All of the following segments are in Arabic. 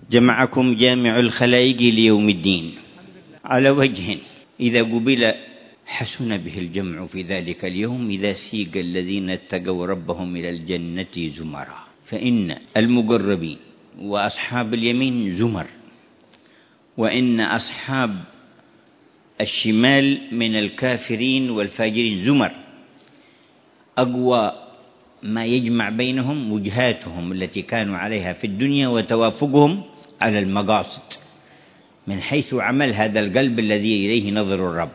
جمعكم جامع الخلائق ليوم الدين على وجه إذا قبل حسن به الجمع في ذلك اليوم إذا سيق الذين اتقوا ربهم إلى الجنة زمرا، فإن المقربين وأصحاب اليمين زمر، وإن أصحاب الشمال من الكافرين والفاجرين زمر. أقوى ما يجمع بينهم وجهاتهم التي كانوا عليها في الدنيا وتوافقهم على المقاصد من حيث عمل هذا القلب الذي إليه نظر الرب.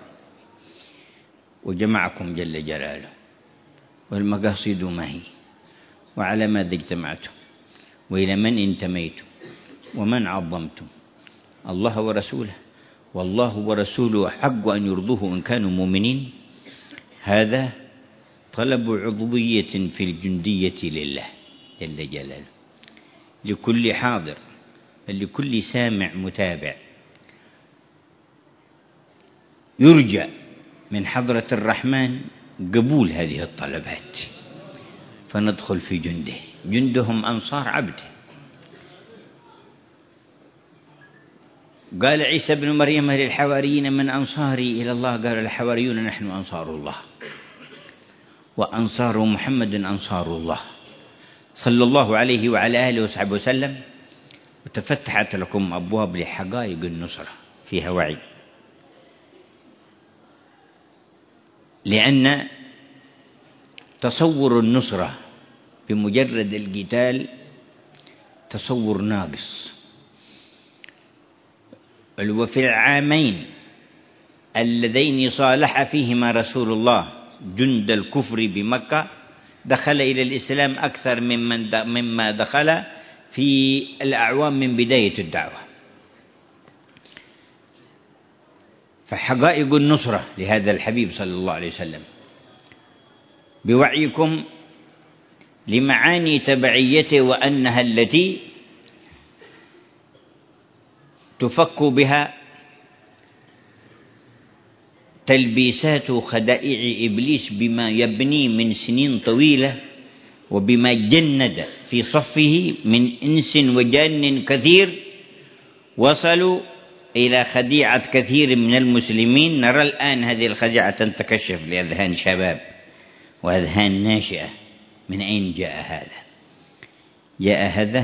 وجمعكم جل جلاله، والمقاصد ما هي، وعلى ماذا اجتمعتم، وإلى من انتميتم، ومن عظمتم، الله ورسوله، والله ورسوله حق أن يرضوه إن كانوا مؤمنين. هذا طلب عضوية في الجندية لله جل جلاله، لكل حاضر، لكل سامع متابع. يرجى من حضرة الرحمن قبول هذه الطلبات، فندخل في جنده. جندهم أنصار عبده. قال عيسى بن مريم للحواريين من أنصاري إلى الله؟ قال الحواريون نحن أنصار الله، وأنصار محمد أنصار الله صلى الله عليه وعلى آله وصحبه وسلم. وتفتحت لكم أبواب لحقائق النصرة فيها وعي، لأن تصور النصرة بمجرد القتال تصور ناقص. وفي العامين اللذين صالح فيهما رسول الله جند الكفر بمكة دخل إلى الإسلام أكثر مما دخل في الأعوام من بداية الدعوة. فحقائق النصرة لهذا الحبيب صلى الله عليه وسلم بوعيكم لمعاني تبعيته، وأنها التي تفك بها تلبيسات خدائع إبليس بما يبني من سنين طويلة، وبما جند في صفه من إنس وجان كثير وصلوا إلى خديعة كثير من المسلمين. نرى الآن هذه الخديعة تنتكشف لأذهان شباب وأذهان ناشئة. من أين جاء هذا؟ جاء هذا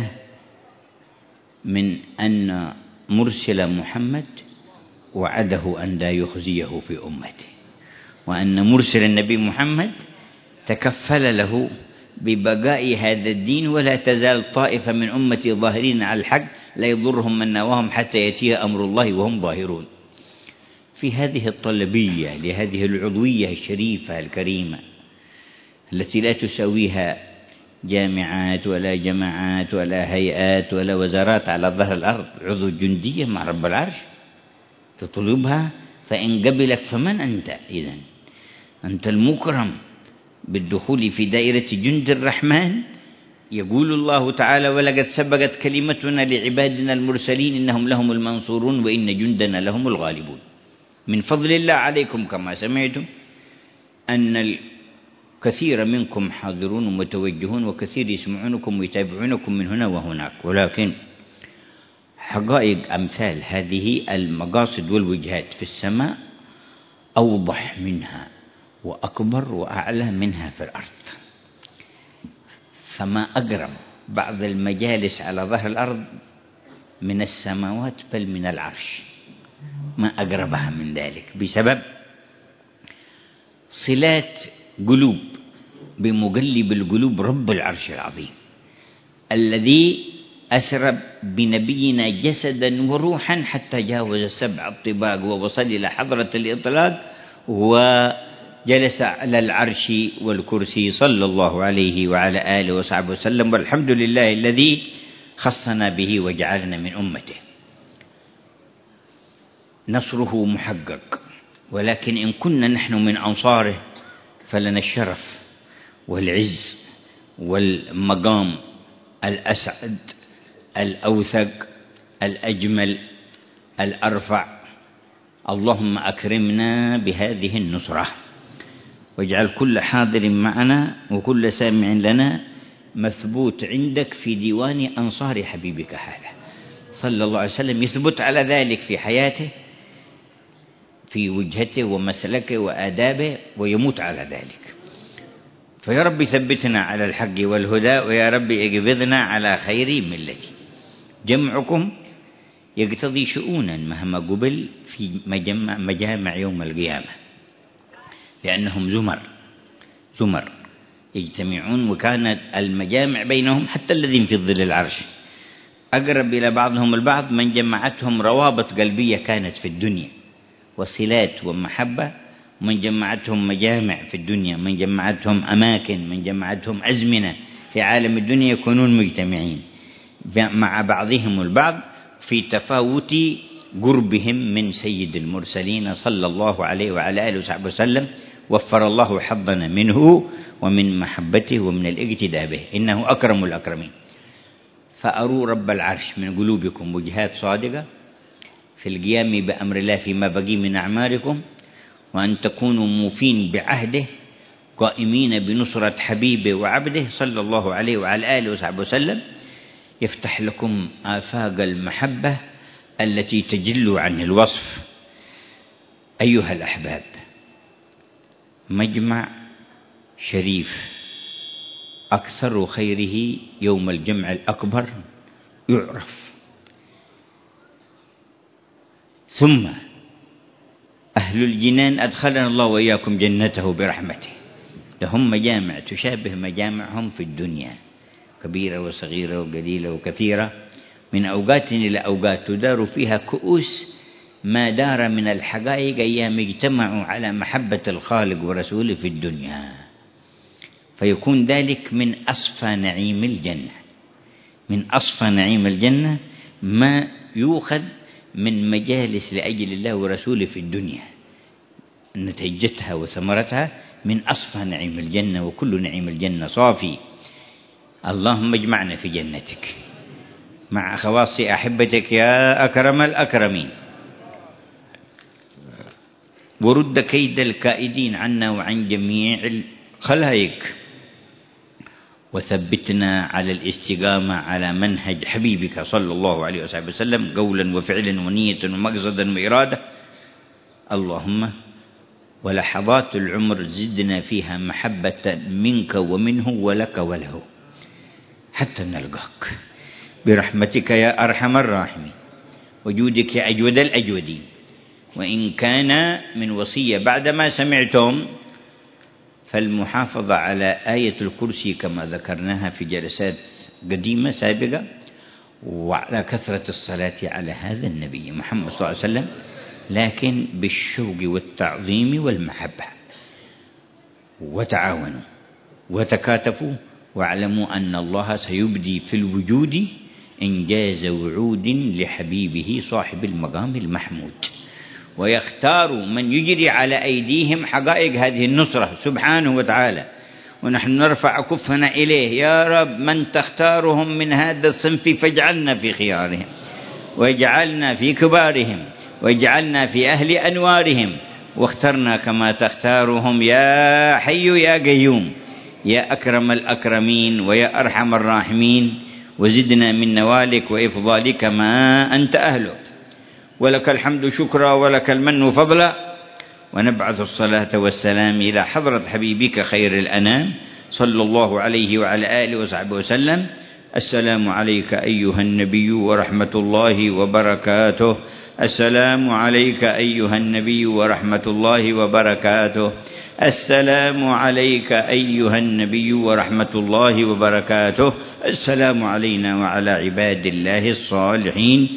من أن مرسل محمد وعده أن لا يخزيه في أمته، وأن مرسل النبي محمد تكفل له ببقاء هذا الدين، ولا تزال طائفة من أمتي ظاهرين على الحق لا يضرهم من نواهم حتى يأتي أمر الله وهم ظاهرون. في هذه الطلبية لهذه العضوية الشريفة الكريمة التي لا تساويها جامعات ولا جماعات ولا هيئات ولا وزارات على ظهر الأرض، عضو جندية مع رب العرش تطلبها، فإن قبلك فمن أنت؟ إذن أنت المكرم بالدخول في دائرة جند الرحمن. يقول الله تعالى ولقد سبقت كلمتنا لعبادنا المرسلين إنهم لهم المنصورون وإن جندنا لهم الغالبون. من فضل الله عليكم كما سمعتم أن الكثير منكم حاضرون ومتوجهون، وكثير يسمعونكم ويتابعونكم من هنا وهناك، ولكن حقائق أمثال هذه المقاصد والوجهات في السماء أوضح منها وأكبر وأعلى منها في الأرض. فما أقرب بعض المجالس على ظهر الأرض من السماوات بل من العرش، ما أقربها من ذلك، بسبب صلات قلوب بمقلب القلوب رب العرش العظيم الذي أسرى بنبينا جسدا وروحا حتى جاوز 7 الطباق ووصل إلى حضرة الإطلاق وجلس على العرش والكرسي صلى الله عليه وعلى آله وصحبه وسلم. والحمد لله الذي خصنا به وجعلنا من أمته. نصره محقق، ولكن إن كنا نحن من أنصاره فلنا الشرف والعز والمقام الأسعد الأوثق الأجمل الأرفع. اللهم أكرمنا بهذه النصرة، واجعل كل حاضر معنا وكل سامع لنا مثبوت عندك في ديوان أنصار حبيبك هذا صلى الله عليه وسلم يثبت على ذلك في حياته، في وجهته ومسلكه وآدابه، ويموت على ذلك. فيا رب ثبتنا على الحق والهدى، ويا رب اقبضنا على خير ملتي. جمعكم يقتضي شؤونا مهما قبل في مجامع يوم القيامة، لأنهم زمر يجتمعون، وكانت المجامع بينهم حتى الذين في ظل العرش أقرب إلى بعضهم البعض من جمعتهم روابط قلبية كانت في الدنيا وصلات ومحبة، من جمعتهم مجامع في الدنيا، من جمعتهم أماكن، من جمعتهم أزمنة في عالم الدنيا، يكونون مجتمعين مع بعضهم البعض في تفاوت قربهم من سيد المرسلين صلى الله عليه وعلى آله وصحبه وسلم. وفر الله حظنا منه ومن محبته ومن الاقتداء به، إنه أكرم الأكرمين. فأروا رب العرش من قلوبكم وجهات صادقة في القيام بأمر الله فيما بقي من أعماركم، وأن تكونوا موفين بعهده قائمين بنصرة حبيبه وعبده صلى الله عليه وعلى آله وصحبه وسلم. يفتح لكم آفاق المحبة التي تجل عن الوصف. أيها الأحباب، مجمع شريف أكثر خيره يوم الجمع الأكبر يعرف، ثم أهل الجنان أدخلنا الله وإياكم جنته برحمته. لهم مجامع تشابه مجامعهم في الدنيا، كبيرة وصغيرة وقليلة وكثيرة، من أوقات إلى أوقات تدار فيها كؤوس ما دار من الحقائق أيام اجتمعوا على محبة الخالق ورسوله في الدنيا. فيكون ذلك من أصفى نعيم الجنة، من أصفى نعيم الجنة ما يؤخذ من مجالس لأجل الله ورسوله في الدنيا، نتيجتها وثمرتها من أصفى نعيم الجنة، وكل نعيم الجنة صافي. اللهم اجمعنا في جنتك مع خواص أحبتك يا أكرم الأكرمين، ورد كيد الكائدين عنا وعن جميع الخلائق، وثبتنا على الاستقامة على منهج حبيبك صلى الله عليه وسلم قولا وفعلا ونية ومقصدا وإرادة. اللهم ولحظات العمر زدنا فيها محبة منك ومنه ولك وله حتى نلقاك برحمتك يا أرحم الراحمين، وجودك يا أجود الأجودين. وإن كان من وصية بعدما سمعتم فالمحافظة على آية الكرسي كما ذكرناها في جلسات قديمة سابقة، وعلى كثرة الصلاة على هذا النبي محمد صلى الله عليه وسلم، لكن بالشوق والتعظيم والمحبة. وتعاونوا وتكاتفوا، واعلموا أن الله سيبدي في الوجود إنجاز وعود لحبيبه صاحب المقام المحمود، ويختار من يجري على أيديهم حقائق هذه النصرة سبحانه وتعالى. ونحن نرفع كفنا إليه: يا رب من تختارهم من هذا الصنف فاجعلنا في خيارهم، واجعلنا في كبارهم، واجعلنا في أهل أنوارهم، واخترنا كما تختارهم يا حي يا قيوم يا أكرم الأكرمين ويا أرحم الراحمين. وزدنا من نوالك وإفضالك ما أنت أهله، ولك الحمد شكرا ولك المن فضلا. ونبعث الصلاة والسلام إلى حضرة حبيبك خير الأنام صلى الله عليه وعلى آله وصحبه وسلم. السلام عليك أيها النبي ورحمة الله وبركاته. السلام عليك أيها النبي ورحمة الله وبركاته. السلام عليك أيها النبي ورحمة الله وبركاته. السلام علينا وعلى عباد الله الصالحين.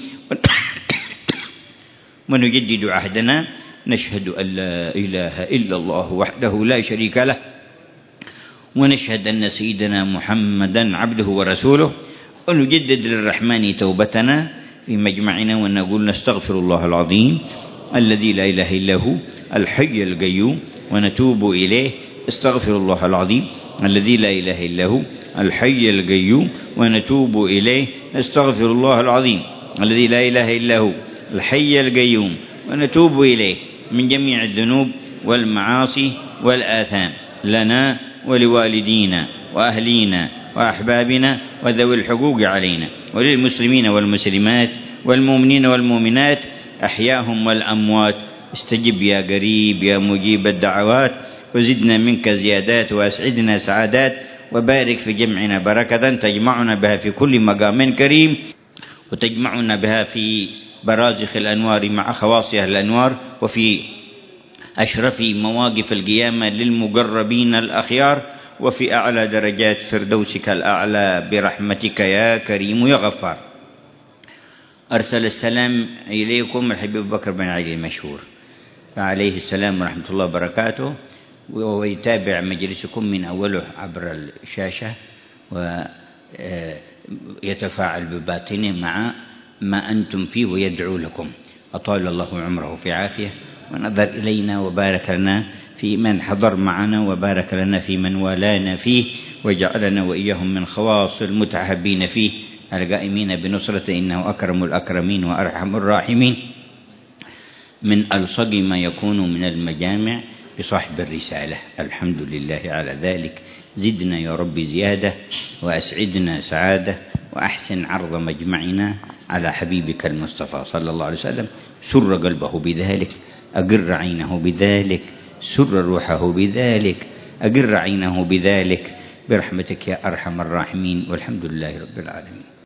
ونجدد عهدنا نشهد أن لا إله إلا الله وحده لا شريك له، ونشهد أن سيدنا محمدا عبده ورسوله، ونجدد للرحمن توبتنا في مجمعنا ونقول: نستغفر الله العظيم الذي لا إله إلا هو الحي القيوم ونتوب إليه. استغفر الله العظيم الذي لا إله إلا هو الحي القيوم ونتوب إليه. نستغفر الله العظيم الذي لا إله إلا هو الحي القيوم ونتوب إليه من جميع الذنوب والمعاصي والآثام لنا ولوالدينا وأهلينا وأحبابنا وذوي الحقوق علينا، وللمسلمين والمسلمات والمؤمنين والمؤمنات أحياهم والأموات. استجب يا قريب يا مجيب الدعوات، وزدنا منك زيادات وأسعدنا سعادات، وبارك في جمعنا بركة تجمعنا بها في كل مقام كريم، وتجمعنا بها في برازخ الأنوار مع خواصها الأنوار، وفي أشرف مواقف القيامة للمقربين الأخيار، وفي أعلى درجات فردوسك الأعلى برحمتك يا كريم يا غفار. أرسل السلام إليكم الحبيب بكر بن علي المشهور عليه السلام ورحمة الله وبركاته، ويتابع مجلسكم من أوله عبر الشاشة ويتفاعل بباطنه مع ما أنتم فيه ويدعو لكم. أطال الله عمره في عافية، ونظر إلينا وبارك لنا في من حضر معنا، وبارك لنا في من والانا فيه، وجعلنا وإياهم من خواص المتعهبين فيه القائمين بنصرته، إنه أكرم الأكرمين وأرحم الراحمين. من ألصق ما يكون من المجامع بصاحب الرسالة. الحمد لله على ذلك. زدنا يا رب زيادة، وأسعدنا سعادة، وأحسن عرض مجمعنا على حبيبك المصطفى صلى الله عليه وسلم. سر قلبه بذلك، أقر عينه بذلك، سر روحه بذلك، أقر عينه بذلك، برحمتك يا أرحم الراحمين، والحمد لله رب العالمين.